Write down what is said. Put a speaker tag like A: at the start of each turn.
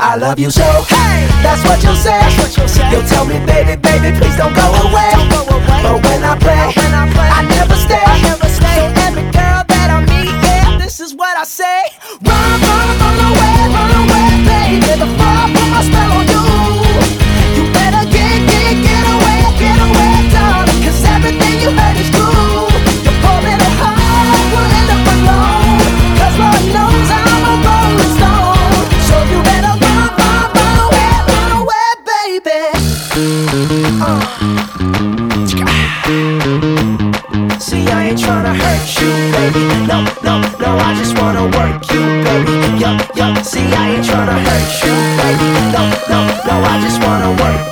A: I love you so. Hey, that's what you'll say. You'll tell me, baby, baby, please don't go away. But when I play, I never stay. So every girl that I meet, yeah, this is what I say. Run, run away, baby. Before I put my spell on you, you better get away, darling. 'Cause everything you heard is true. You're falling hard, you'll end up alone. 'Cause Lord knows I'm a rolling stone. So you better run away, baby. See, I ain't tryna hurt you, baby. No, I just wanna work you, baby. Yo, see, I ain't tryna hurt you, baby. No, I just wanna work